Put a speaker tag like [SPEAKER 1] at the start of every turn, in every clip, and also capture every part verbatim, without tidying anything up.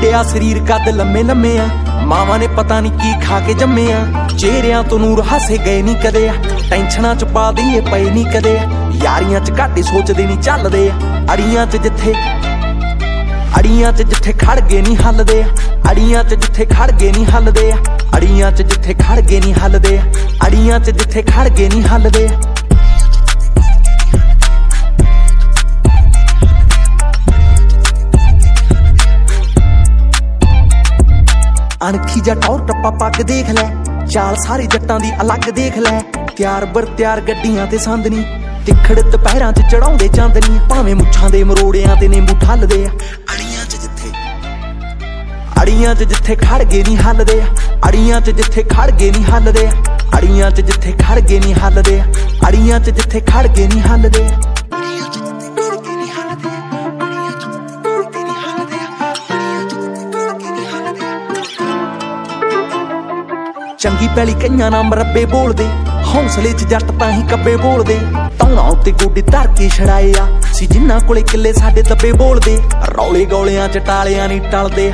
[SPEAKER 1] भिड़िया शरीर कद लम्मे लम्मे आ, मावां ने पता नहीं की खा के जम्मे आ। चेहरियां तो नूर हासे गए नहीं कदे, टेंशनां च पा दईए पए नहीं कदे, यारियां च घाटे सोचदे नहीं चलदे। अड़ियां च जिथे अड़ियां च जिथे खड़ गए नहीं हलदे, अड़ियां च जिथे खड़ गए नहीं हलदे, अड़ियां च जिथे खड़ गए नहीं हलदे, अड़ियां च जिथे खड़ गए नहीं हलदे। अणखी जा टौर टप्पा पग देख लै, चाल सारे जट्टां दी अलग देख लै। त्यार बर त्यार गड्डियां ते सांदनी, तिखड़ दुपहरां च चढ़ाउंदे चांदनी, भावें मुच्छां दे मरोड़ियां ते नींबू ठलदे। अड़ियां च जिथे अड़ियां च जिथे खड़ गए नहीं हलदे, अड़ियां च जिथे खड़ गए नहीं हलदे, अड़ियां च जिथे खड़ गए नहीं हलदे, अड़ियां च जिथे खड़ गए नहीं हलदे। चंगी पैली कईयां नाम मरब्बे बोलदे, हौसले च जट तां ही कब्बे बोलदे। धौणां उत्ते गोडे धर के छड़ाए आ, सी जिन्हां कोले किले साडे दब्बे बोलदे। रौले गौलियां च टालियां नहीं टलदे,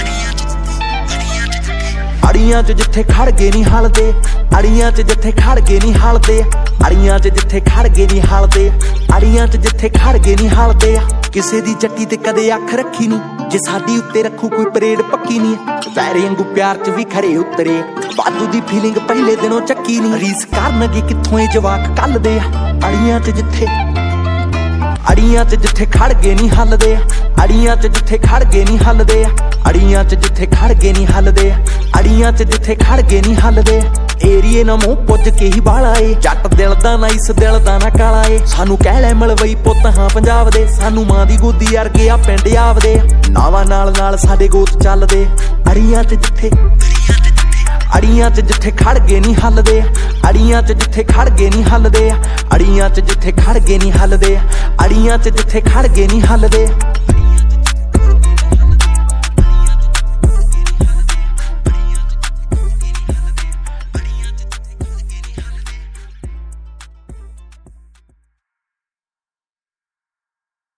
[SPEAKER 1] अड़ियां च जिथे खड़ गए नहीं हलदे, अड़ियां च जिथे खड़ गए नहीं हलदे, अड़ियां च जिथे खड़ गए नहीं हलदे, अड़ियां च जिथे खड़ गए नहीं हलदे। किसे दी जट्टी ते कदे अख रखी नहीं, जे साडी उत्ते रखू कोई परेड पक्की नहीं। वैरे अंगू प्यार च भी खरे उतरे, वादू दी फीलिंग पहले दिनों चक्की नहीं। रीस करनगे कित्थों ए जवाक कल दे, अड़ियां च जिथे अड़ियां च जिथे खड़ गए नहीं हलदे, अड़ियां च जिथे खड़ गए नहीं हलदे, अड़ियां च जिथे खड़ गए नहीं हलदे, अड़ियां च जिथे खड़ गए नहीं हलदे। एरिए ना मूंह पुज के ही बाला ए, जट दिल दा ना इस दिल दा ना काला ए। सानू कह ले मलवई पुत हां पंजाब दे, सानू मां दी गोदी अरगे आ पिंड आवदे। नावां नाल नाल साडे गोत चलदे, अड़ियां च जिथे अड़ियां च जिथे खड़ गए नहीं हलदे, अड़ियां च जिथे खड़ गए नहीं हलदे, अड़ियां च जिथे खड़ गए नहीं हलदे, अड़ियां च जिथे खड़ गए नहीं हलदे।